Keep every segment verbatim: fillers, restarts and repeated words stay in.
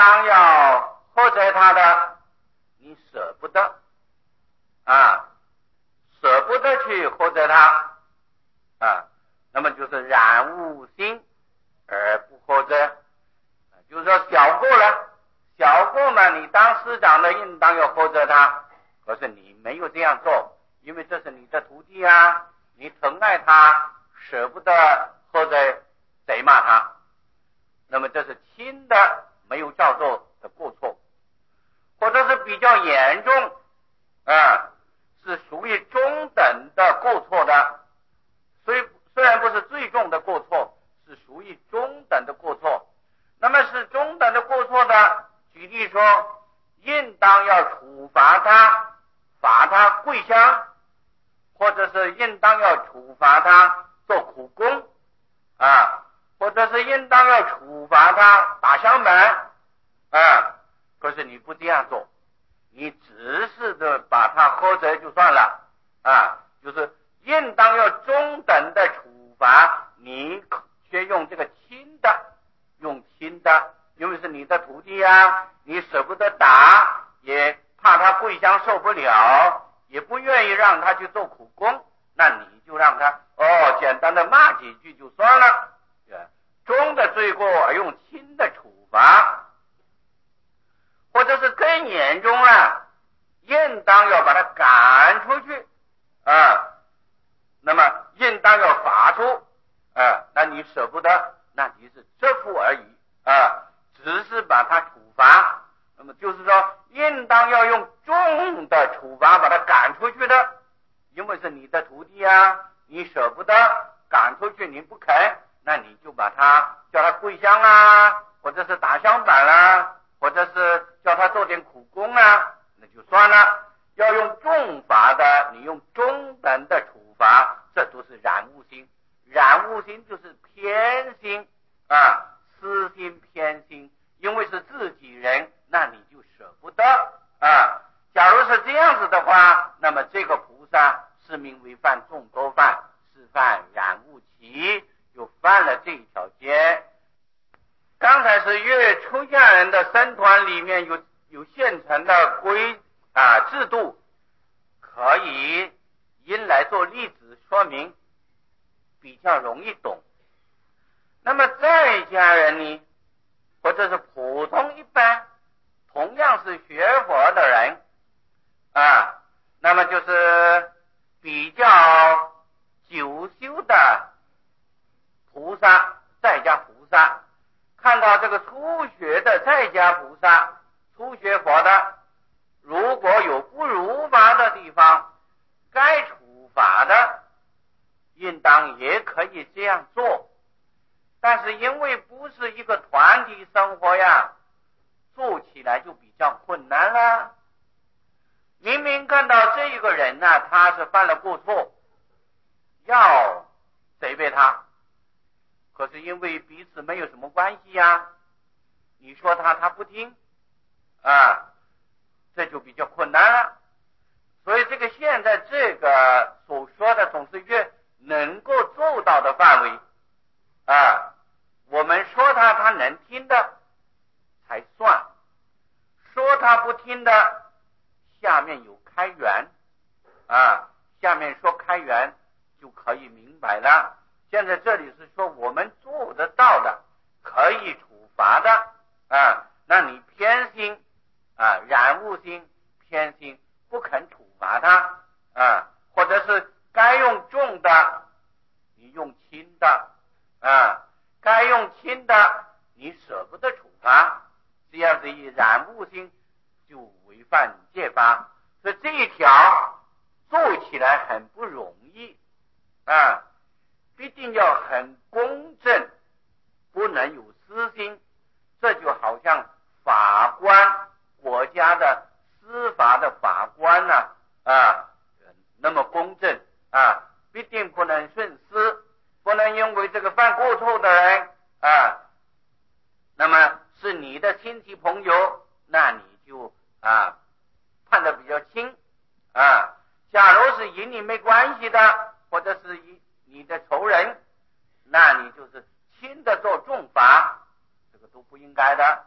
当要呵责他的，你舍不得啊，舍不得去呵责他啊，那么就是染物心而不呵责。就是说小过了，小过嘛，你当师长的应当要呵责他，可是你没有这样做，因为这是你的徒弟啊，你疼爱他，舍不得呵责责骂他，那么这是轻的没有照做的过错，或者是比较严重啊，是属于中等的过错的，虽虽然不是最重的过错，是属于中等的过错。那么是中等的过错的，举例说，应当要处罚他，罚他跪香，或者是应当要处罚他做苦工啊，或者是应当要处罚他打香板啊，可是你不这样做，你只是的把他呵责就算了啊，就是应当要中等的处罚，你却用这个轻的，用轻的，因为是你的徒弟啊，你舍不得打，也怕他跪香受不了，也不愿意让他去做苦工，那你就让他哦简单的骂几句就算了，中的罪过而用轻的处罚，或者是更严重了，应当要把他赶出去啊，那么应当要罚出啊，那你舍不得，那你是折服而已啊，只是把他处罚，那么就是说应当要用重的处罚把他赶出去的，因为是你的徒弟啊，你舍不得赶出去，你不肯，那你就把他叫他跪香啊，或者是打香板啊，或者是叫他做点苦工啊，那就算了。要用重罚的，你用中等的处罚，这都是染物心。染物心就是偏心啊，私心偏心，因为是自己人，那你就舍不得啊。假如是这样子的话，那么这个菩萨是名为犯众多犯，是犯染物期，就犯了这一条戒。刚才是越出家人的僧团里面有有现成的规啊制度，可以因来做例子说明，比较容易懂。那么在家人呢，或者是普通一般同样是学佛的人啊，那么就是比较久修的菩萨，在家菩萨，看到这个初学的在家菩萨，初学佛的，如果有不如法的地方，该处罚的，应当也可以这样做。但是因为不是一个团体生活呀，做起来就比较困难了。明明看到这一个人呢、啊，他是犯了过错，要责备他，可是因为彼此没有什么关系呀，你说他他不听啊，这就比较困难了。所以这个现在这个所说的总是越能够做到的范围啊，我们说他他能听的才算，说他不听的，下面有开源啊，下面说开源就可以明白了。现在这里是说我们做得到的，可以处罚的啊，那你偏心啊，染物心偏心，不肯处罚他啊，或者是该用重的你用轻的啊，该用轻的你舍不得处罚，这样子一染物心就违犯戒法，所以这一条做起来很不容易啊，必定要很公正，不能有私心。这就好像法官，国家的司法的法官呢 啊, 啊，那么公正啊，必定不能徇私，不能因为这个犯过错的人啊，那么是你的亲戚朋友，那你就啊判得比较轻啊。假如是与你没关系的，或者是与你的仇人，那你就是轻的做重罚，这个都不应该的。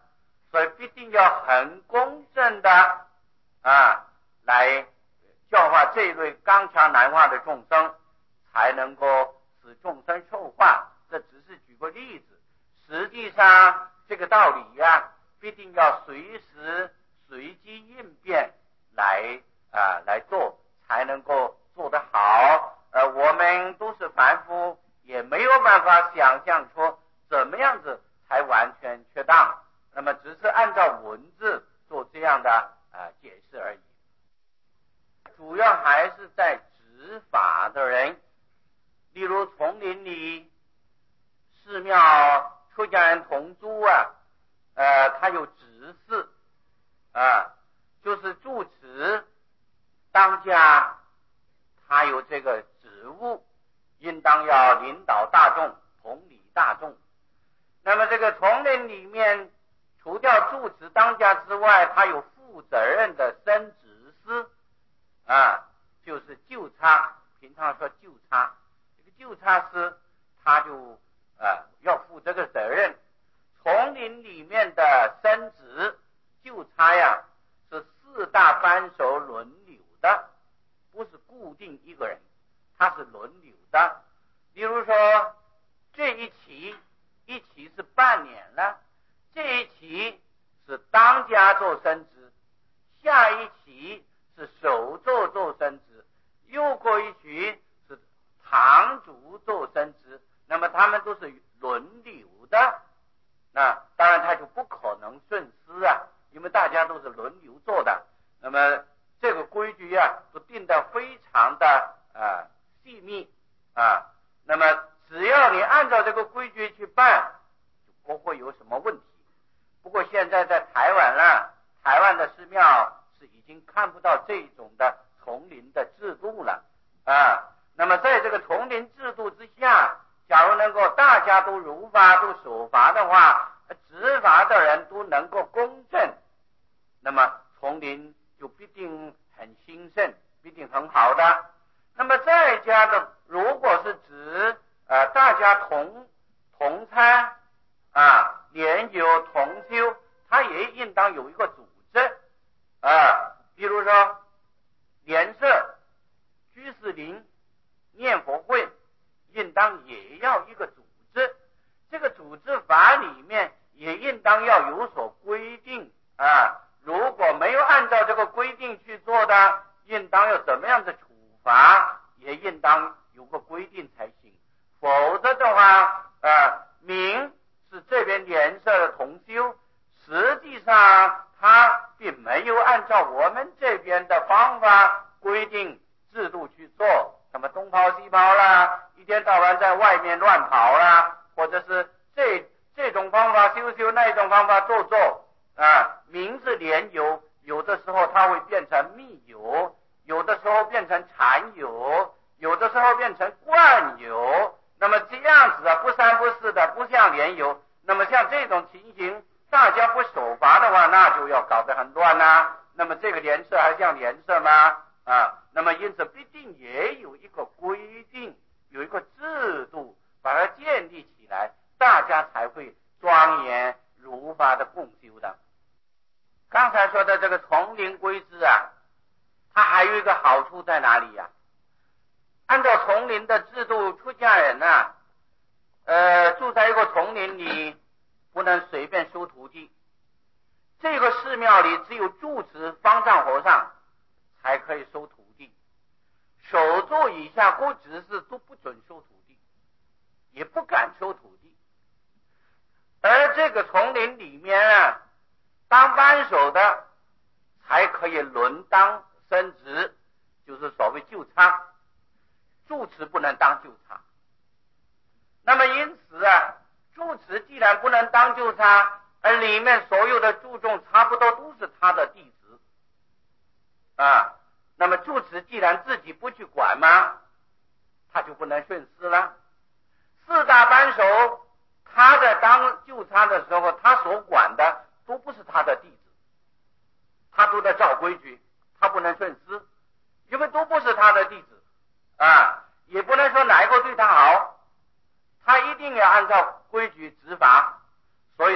所以必定要很公正的啊来教化这一类刚强难化的众生，才能够使众生受化。这只是举个例子，实际上这个道理呀、啊，必定要随时随机应变来啊来做，才能够做得好。呃，我们都是凡夫，也没有办法想象出怎么样子才完全确当，那么只是按照文字做这样的啊解释而已。主要还是在执法的人，例如丛林里寺庙出家人同住啊，呃，他有执事啊，就是住持当家，他有这个职务，应当要领导大众，统理大众。那么这个丛林里面，除掉住持当家之外，他有负责任的僧执司啊，就是纠察，平常说纠察，这个纠察司他就啊要负这个责任。丛林里面的僧执纠察呀，是四大班首轮流的，不是固定一个人，他是轮流的。比如说这一期一期是半年了，这一期是当家做僧执，下一期是首座做僧执，又过一期是堂主做僧执，那么他们都是轮流的。那当然他就不可能顺师啊，因为大家都是轮流做的。那么这个规矩啊都定得非常的啊细密啊，那么只要你按照这个规矩去办，就不会有什么问题。不过现在在台湾呢，台湾的寺庙是已经看不到这种的丛林的制度了啊。那么在这个丛林制度之下，假如能够大家都如法都守法的话，执法的人都能够公正，那么丛林就必定很兴盛，必定很好的。那么在家的如果是指呃大家同同参啊，联友同修，它也应当有一个组织啊，比如说联社、居士林、念佛会，应当也要一个组织。这个组织法里面也应当要有所规定啊，如果没有按照这个规定去做的，应当要怎么样的处罚，也应当有个规定才行。否则的话啊，明是这边联社的同修，实际上他并没有按照我们这边的方法规定制度去做，什么东跑西跑啦，一天到晚在外面乱跑啦，或者是这这种方法修修，那种方法做做啊，明是联游，有的时候它会变成密游，有的时候变成禅游，有的时候变成惯游。那么这样子啊，不三不四的，不像联游。那么像这种情形，大家不守法的话，那就要搞得很乱啦、啊。那么这个联社还像联社吗？啊，那么因此必定也有一个规定，有一个制度，把它建立起来，大家才会庄严如法的共修的。刚才说的这个丛林规制啊，它还有一个好处在哪里呀、啊？按照丛林的制度，出家人啊，呃，住在一个丛林里，不能随便收徒弟。这个寺庙里只有住持方丈和尚才可以收徒弟，首座以下各执事都不准收徒弟，也不敢收徒弟。而这个丛林里面啊，当班首的才可以轮当升职，就是所谓纠察，住持不能当纠察。那么因此啊，住持既然不能当纠察，而里面所有的住众差不多都是他的弟子啊，那么住持既然自己不去管嘛，他就不能顺师了。四大班首他在当纠察的时候，他所管的都不是他的弟子，他都在照规矩，他不能顺师，因为都不是他的弟子啊，也不能说哪一个对他好，他一定要按照规矩执法。所以丛林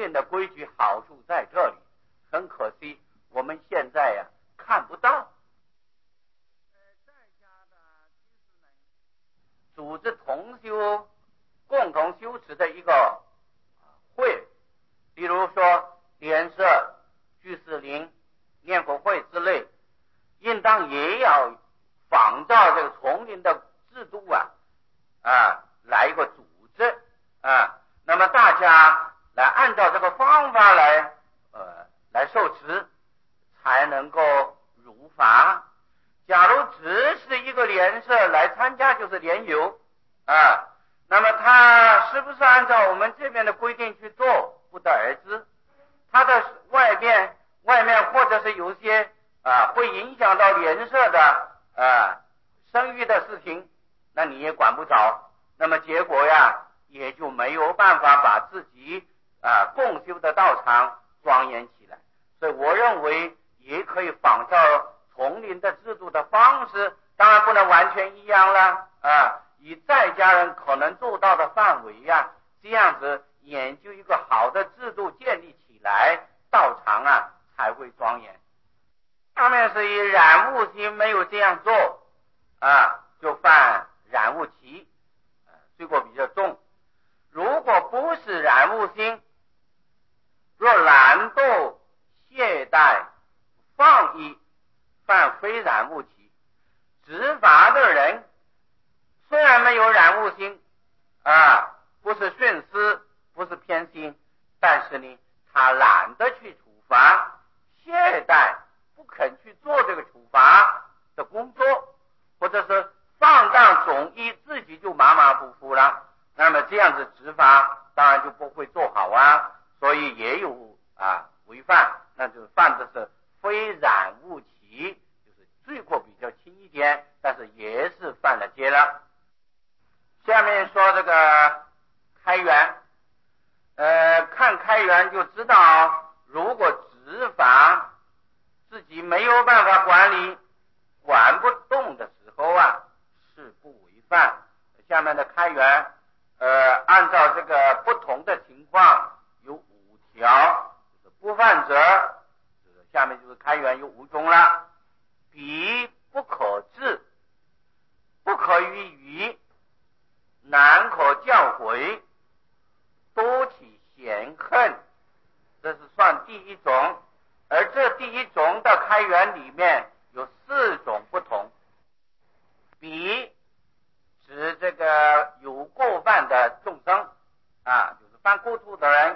林的规矩好处在这里，很可惜我们现在呀看不到。在家的居士们组织同修共同修持的一个会，比如说莲社、居士林、念佛会之类，应当也要仿照这个丛林的制度啊啊来一个组织啊，那么大家来按照这个方法来呃来受持，才能够如法。假如只是一个莲社来参加，就是莲友啊，那么他是不是按照我们这边的规定去做，不得而知。他的外面外面或者是有些啊会影响到莲社的啊声誉的事情，那你也管不着，那么结果呀也就没有办法把自己啊共修的道场庄严起来。所以我认为也可以仿照丛林的制度的方式，当然不能完全一样了啊，以在家人可能做到的范围呀、啊，这样子研究一个好的制度建立起来，道场啊才会庄严。下面是以染物心没有这样做啊，就犯染物期，罪过比较重。如果不是染物心，若懒惰、懈怠、放逸，犯非染物期。执法的人虽然没有染物心啊，不是徇私，不是偏心，但是呢他懒得去处罚，懈怠，不肯去做这个处罚的工作，或者是放荡总一，自己就马马虎虎了，那么这样子执法当然就不会做好啊，所以也有啊违犯，那就是犯的是非染物期，就是罪过比较轻一点，但是也是犯了戒了。下面说这个开源，呃，看开源就知道，如果执法自己没有办法管理，管不动的时候啊，是不违犯。下面的开源，呃，按照这个不同的情况有五条，就是不犯则，下面就是开源有五种了。彼不可治，不可予语，难可教诲，多起嫌恨，这是算第一种。而这第一种的开源里面有四种不同。彼指这个有过犯的众生啊，就是犯过错的人。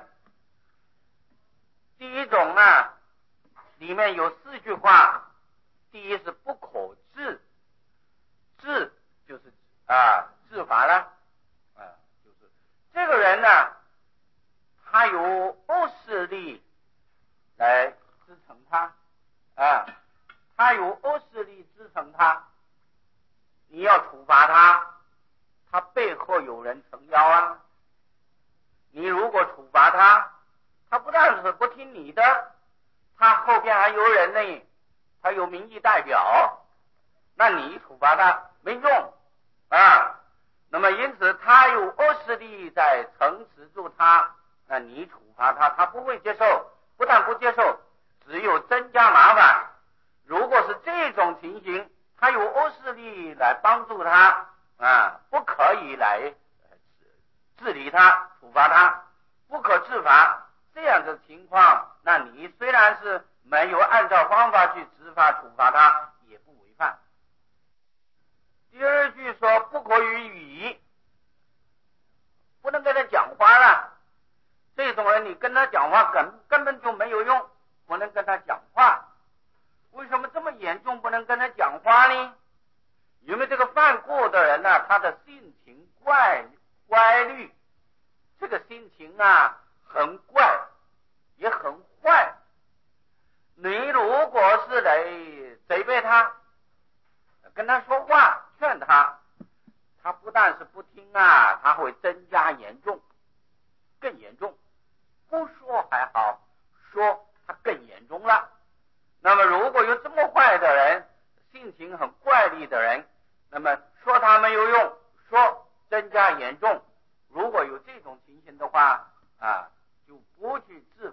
第一种呢，里面有四句话。第一是不可治，治就是啊治法了啊，就是这个人呢，他有恶势力来支撑他啊，他有恶势力支撑他，你要处罚他，他背后有人撑腰啊。你如果处罚他，他不但是不听你的，他后边还有人呢，他有民意代表，那你处罚他没用啊。那么因此他有恶势力在撑持住他，那你处罚他，他不会接受，不但不接受，只有增加麻烦。如果是这种情形，他有恶势力来帮助他啊，不可以来治理他，处罚他，不可治罚，这样的情况，那你虽然是没有按照方法去执法处罚他，也不违犯。第二句说不可予语，不能跟他讲话了。这种人你跟他讲话根根本就没有用，不能跟他讲话。为什么这么严重不能跟他讲话呢？因为这个犯过的人呢、啊，他的性情怪乖戾，这个心情啊很怪，也很坏。你如果是来责备他，跟他说话劝他，他不但是不听啊，他会增加严重，更严重。不说还好，说他更严重了。那么如果有这么坏的人，性情很怪戾的人，那么说他没有用，说增加严重。如果有这种情形的话啊，就不去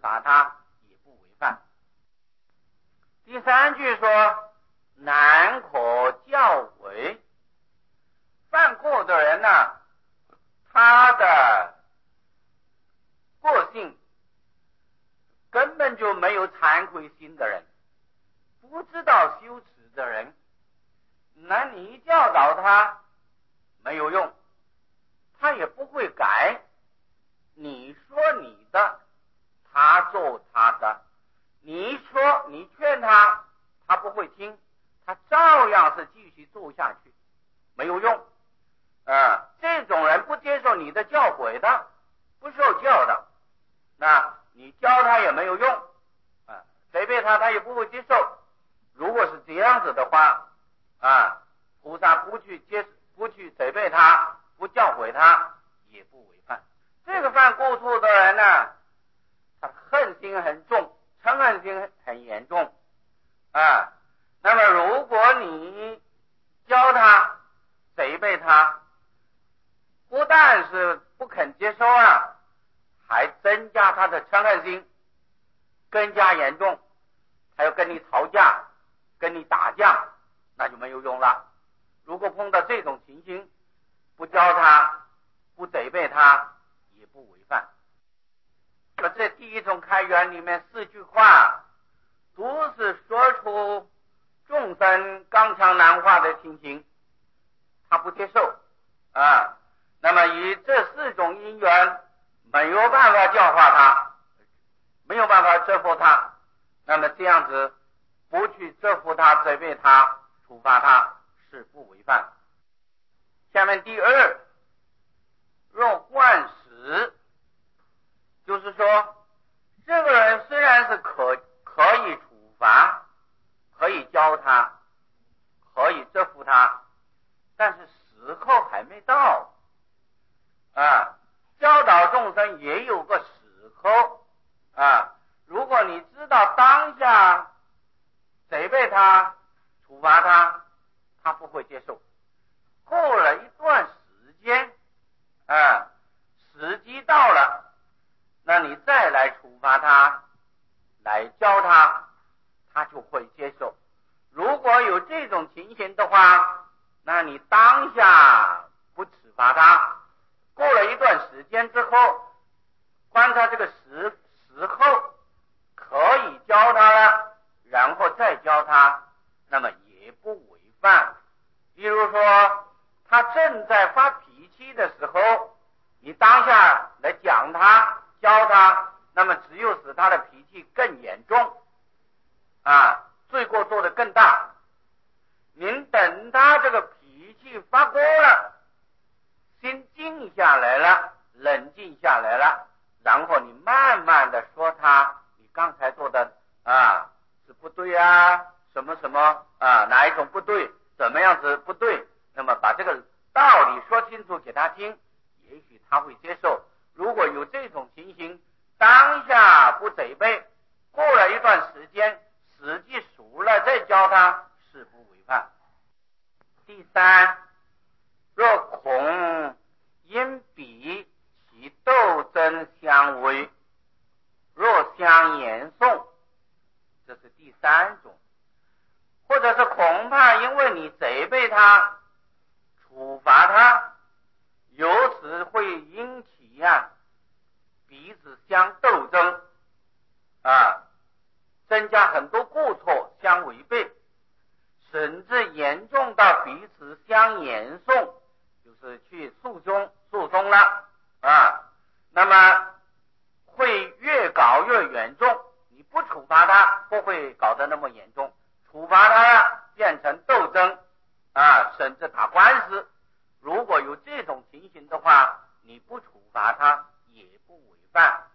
罚他也不违犯。第三句说难可教诲，犯过的人呢、啊，他的个性根本就没有惭愧心的人，不知道羞耻的人，那你教导他没有用，他也不会改，你说你的，他做他的，你说你劝他，他不会听，他照样是继续做下去，没有用。啊，这种人不接受你的教诲的，不受教的，那你教他也没有用啊，责备他他也不会接受。如果是这样子的话啊，菩萨不去接不去责备他，不教诲他也不违犯。这个犯过错的人呢，他恨心很重，嗔恨心很严重啊。那么如果你教他责备他，不但是不肯接受啊，还增加他的嗔恨心，更加严重，还要跟你吵架，跟你打架，那就没有用了。如果碰到这种情形，不教他，不责备他，也不违犯。这第一种开源里面四句话，都是说出众生刚强难化的情形，他不接受啊。那么以这四种因缘，没有办法教化他，没有办法折服他，那么这样子不去折服他、责备他、处罚他是不违犯。下面第二，若惯使，就是说这个人虽然是可可以处罚，可以教他，可以折服他，但是时候还没到啊。教导众生也有个时候啊，如果你知道当下责备他、处罚他，他不会接受。过了一段时间啊，时机到了，那你再来处罚他，来教他，他就会接受。如果有这种情形的话，那你当下不处罚他，过了一段时间之后，观察这个时时候可以教他了，然后再教他，那么也不违犯。比如说他正在发脾气的时候，你当下来讲他教他，那么只有使他的脾气更严重啊，罪过做得更大。您等他这个脾气发过了，心静下来了，冷静下来了，然后你慢慢的说他，你刚才做的啊是不对啊，什么什么啊，哪一种不对，怎么样子不对，那么把这个道理说清楚给他听，也许他会接受。如果有这种情形，当下不责备，过了一段时间时机熟了再教他，是不违犯。第三，若恐因彼其斗争相违，若相言颂，这是第三种。或者是恐怕因为你责备他、处罚他，由此会引起啊彼此相斗争啊，增加很多过错相违背，甚至严重到彼此相言颂，就是去诉讼诉讼了啊。那么会越搞越严重，你不处罚他不会搞得那么严重，处罚他变成斗争啊，甚至打官司。如果有这种情形的话，你不处罚他也不违犯。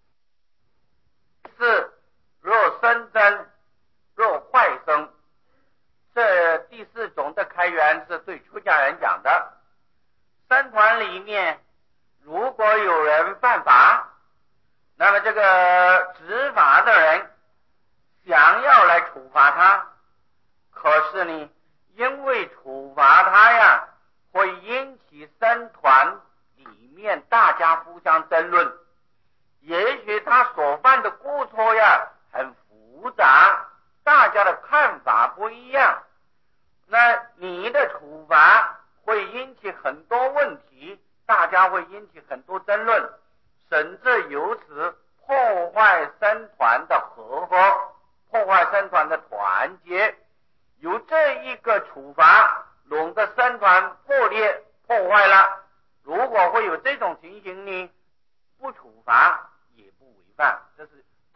四，若生争，若坏生，这第四种的开源是对出家人讲的。僧团里面如果有人犯法，那么这个执法的人想要来处罚他，可是呢因为处罚他呀会引起僧团里面大家互相争论，也许他所犯的过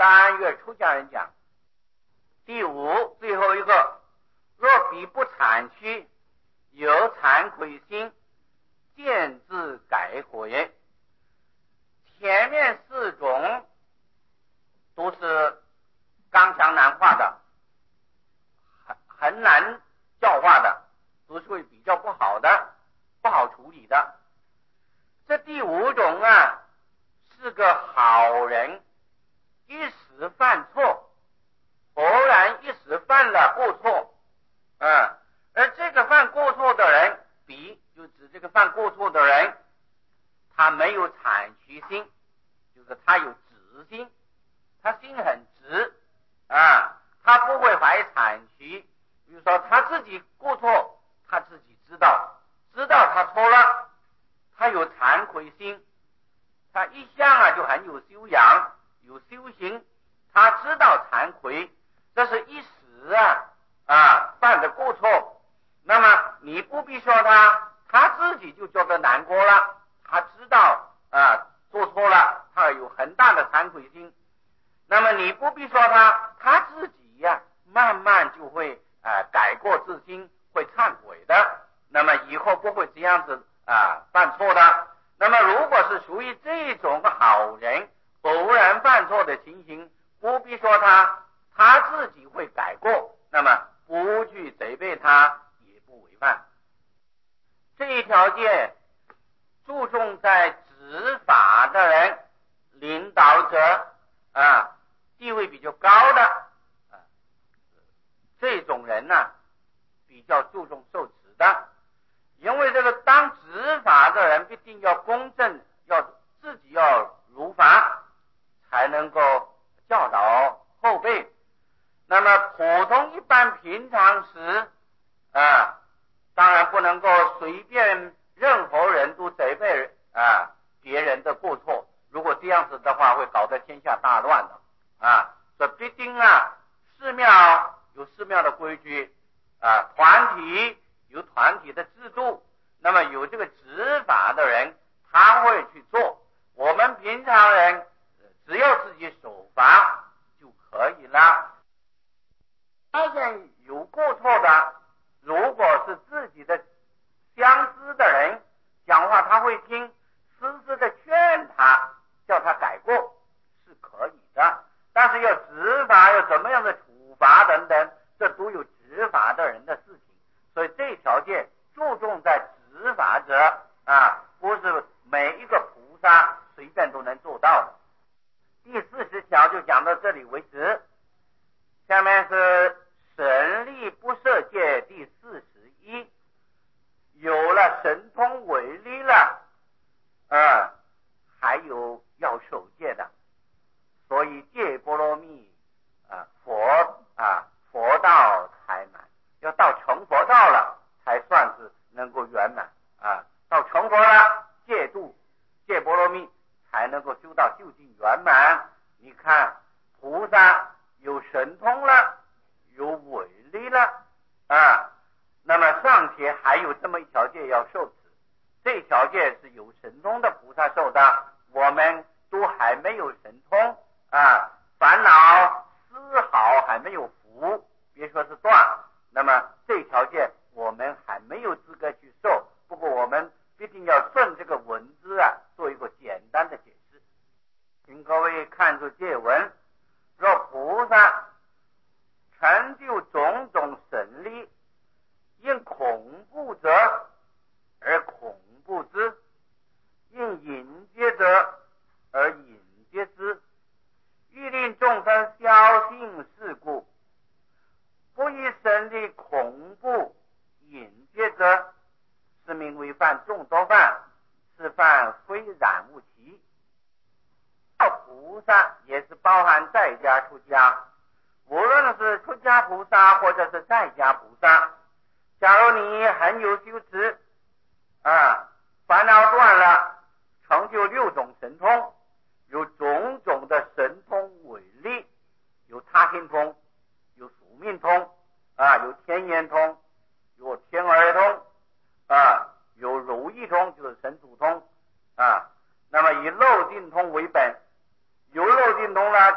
三月出家人讲。第五，最后一个，若彼不惭屈，有惭愧心，见自改悔。前面四种都是刚强难化的，很很难教化的，都是会比较不好的，不好处理的。这第五种啊，是个好人，一时犯错，偶然一时犯了过错，嗯，而这个犯过错的人，比就指这个犯过错的人，他没有惭屈心，就是他有直心，他心很直啊，他不会怀惭屈。比如说他自己过错，他自己知道，知道他错了，他有惭愧心，他一向啊就很有修养，有修行，他知道惭愧，这是一时啊啊犯的过错。那么你不必说他，他自己就觉得难过了，他知道啊做错了，他有很大的惭愧心。那么你不必说他，他自己呀、啊、慢慢就会啊改过自新，会忏悔的。那么以后不会这样子啊犯错的。那么如果是属于这种好人，偶然犯错的情形，不必说他，他自己会改过，那么不去责备他，也不违犯。这一条件注重在执法的人，领导者啊，地位比较高的啊，这种人呢、啊，比较注重受持的。因为这个当执法的人必定要公正，要自己要如法，才能够教导后辈。那么普通一般平常时啊，当然不能够随便任何人都责备啊别人的过错，如果这样子的话，会搞得天下大乱的啊。所以必定啊，寺庙有寺庙的规矩啊，团体有团体的制度，那么有这个执法的人，他会去做。我们平常人只要自己守法就可以了。发现有过错的，如果是自己的相知的人讲话，他会听，私自的劝他，叫他改过是可以的。但是要执法，要怎么样的处罚等等，这都有执法的人的事情。所以这条件注重在执法者啊，不是每一个菩萨随便都能做到的。第四十条就讲到这里为止。下面是神力不设戒第四十一，有了神通为力了，呃，还有要守戒的，所以戒波罗蜜啊，佛啊佛道才满，要到成佛道了，才算是能够圆满啊。到成佛了，戒度戒波罗蜜才能够修到究竟圆满。你看菩萨有神通了，有伟力了啊，那么尚且还有这么一条戒要受持，这条戒是有神通的菩萨受的，我们都还没有神通啊，烦恼丝毫还没有服，别说是断，那么这条戒我们还没有资格去受。不过我们必定要顺这个文字啊，做一个简单的解释。请各位看出戒文，若菩萨成就种种神力，因恐怖者而恐怖之，因隐戒者而隐戒之，欲令众生消信是故，不以神力恐怖隐戒者，是名为犯众多犯，是犯非染物期。菩萨也是包含在家出家，无论是出家菩萨或者是在家菩萨，假如你很有修持啊，烦恼断了，成就六种神通，有种种的神通伟力，有他心通，有宿命通啊，有天眼通，有天耳通啊，有如意通，就是神主通啊。那么以漏尽通为本，有漏尽通了，其他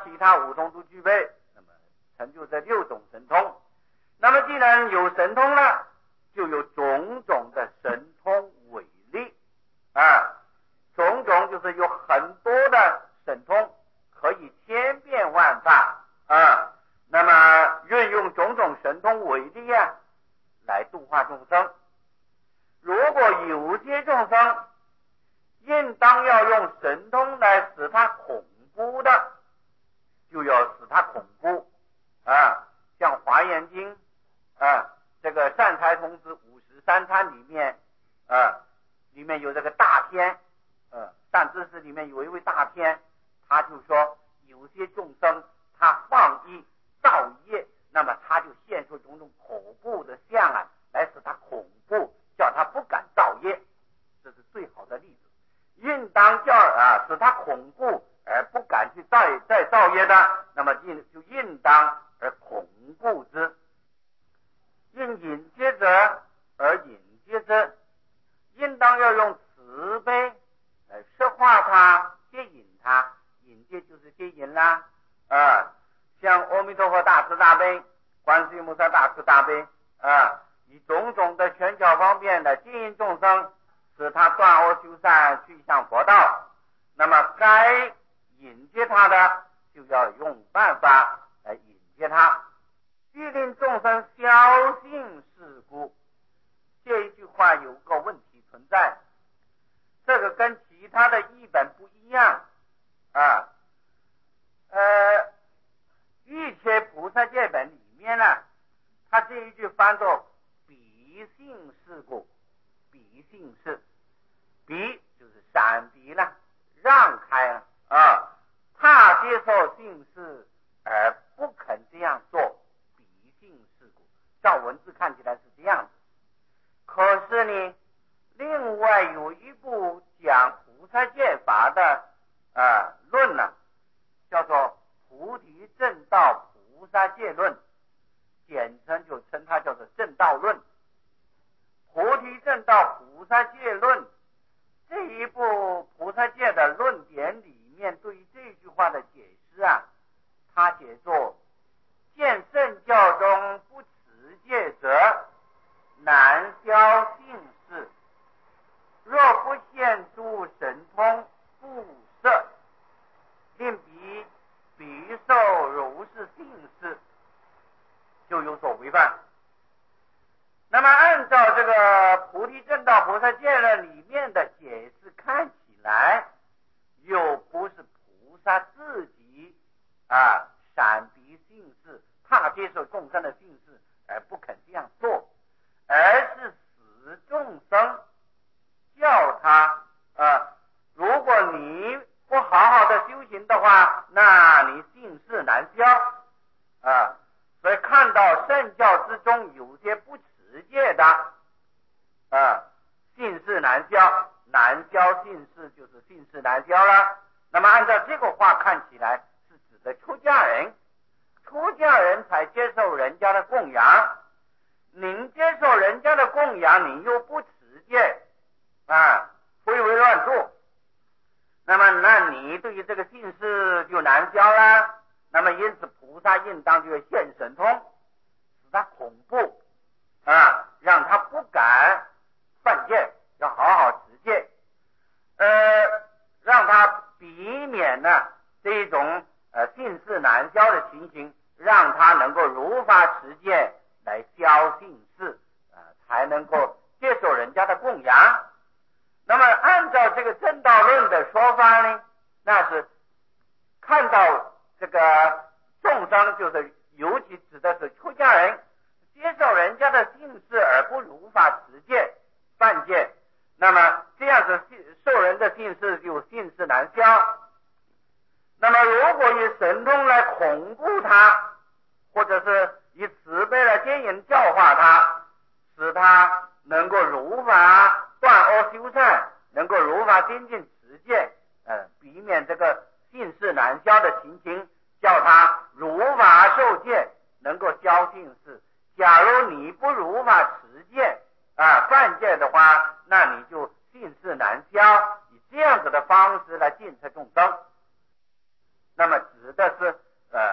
五通都具备，那么成就这六种神通。那么既然有神通了，就有种种的神通伟力啊，种种就是有很多的神通，可以千变万化啊。那么运用种种神通伟力啊，来度化众生。如果有些众生应当要用神通来使他恐怖的，就要使他恐怖啊。像《华严经》啊，这个善财童子五十三参里面啊，里面有这个大天，呃，善知识里面有一位大天，他就说有些众生他放逸造业，那么他就现出种种恐怖的相啊，来使他恐怖，叫他不敢造业。这是最好的例子。应当叫啊使他恐怖而不敢去再再造业的，那么就应当而恐怖之。应引接者而引接之，应当要用慈悲来摄化他，接引他。引接就是接引啦啊，像阿弥陀佛大慈大悲，观世音菩萨大慈大悲啊，以种种的权巧方便来接引众生，使他断恶修善，去向佛道。那么该引接他的，就要用办法来引接他。欲令众生相信是故，这一句话有个问题存在，这个跟其他的译本不一样啊。呃，欲切菩萨戒本里面呢，它这一句翻作彼信是故，彼信是，彼就是闪避了，让开了啊，怕接受信事而不肯这样做。照文字看起来是这样子，可是呢，另外有一部讲菩萨戒法的呃论呢，叫做《菩提正道菩萨戒论》，简称就称它叫做正道论。《菩提正道菩萨戒论》这一部菩萨戒的论点里面，对于这句话的解释啊，它解作见圣教中不持戒者，难消信事；若不现诸神通不摄，令彼彼受如是信事，就有所违犯。那么按照这个菩提正道菩萨戒论里面的解释看起来，又不是菩萨自己啊闪避信事，怕接受众生的信事而不肯这样做，而是使众生叫他啊，如果你不好好的修行的话，那你信事难消啊。所以看到圣教之中有些不持戒的啊，信事难消，难消信事就是信事难消了。那么按照这个话看起来，是指的出家人，出家人才接受人家的供养，您接受人家的供养，你又不持戒啊，挥为乱做，那么那你对于这个信事就难消了。那么因此菩萨应当就要现神通，使他恐怖啊，让他不敢犯戒，要好好持戒，呃，让他避免呢这一种呃信事难消的情形，让他能够如法持戒来消信事啊、呃，才能够接受人家的供养。那么按照这个正道论的说法呢，那是看到这个众生，就是尤其指的是出家人，接受人家的信事而不如法持戒犯戒，那么这样子受人的信事就信事难消。那么如果以神通来恐怖他，或者是以慈悲来接引教化他，使他能够如法断恶修善，能够如法精进持戒，呃，避免这个信事难消的情形，叫他如法受戒，能够消信事。假如你不如法持戒啊犯戒的话，那你就信事难消，以这样子的方式来尽测众生。那么指的是呃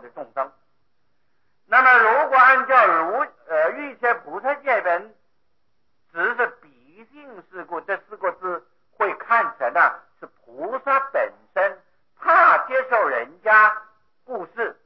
的众生。那么如果按照如呃欲切菩萨戒本，只是必性事故这四个字，会看成呢是菩萨本身怕接受人家故事，